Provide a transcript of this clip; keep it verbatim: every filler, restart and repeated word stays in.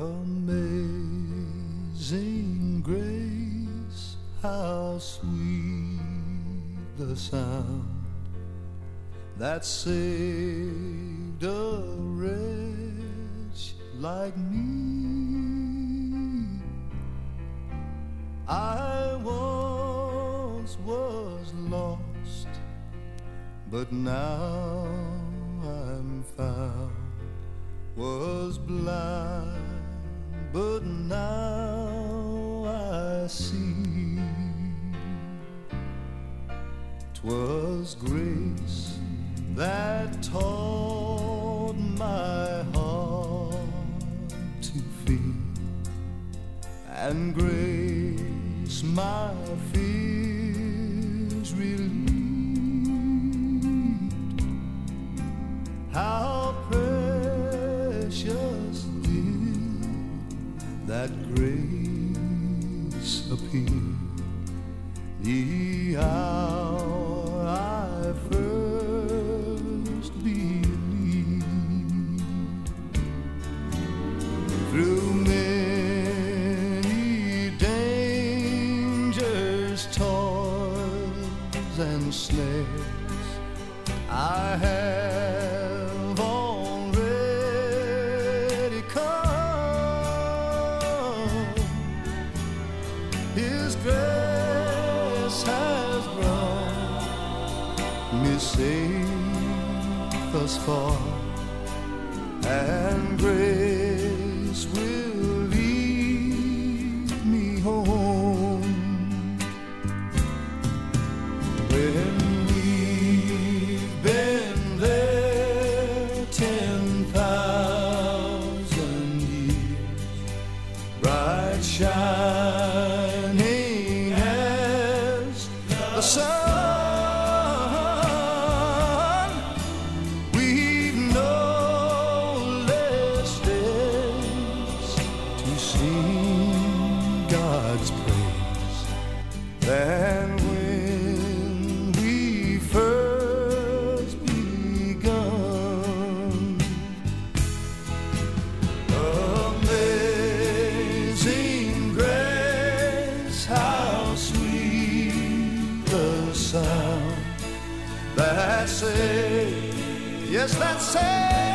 Amazing grace, how sweet the sound that saved a wretch like me. I once was lost, but now I'm found. Was blind, but now I see. 'Twas grace that taught my heart to fear, and grace my fears relieved. How precious did that grace appear the hour I first believed. Through many dangers, toils, and snares, I have already come. His grace has brought me safe thus far, and grace will lead me home. When we've been there ten thousand years, bright shining as the sun, we've no less days to sing God's praise than when we first begun. Amazing grace, how sweet the sound that saved, yes, that saved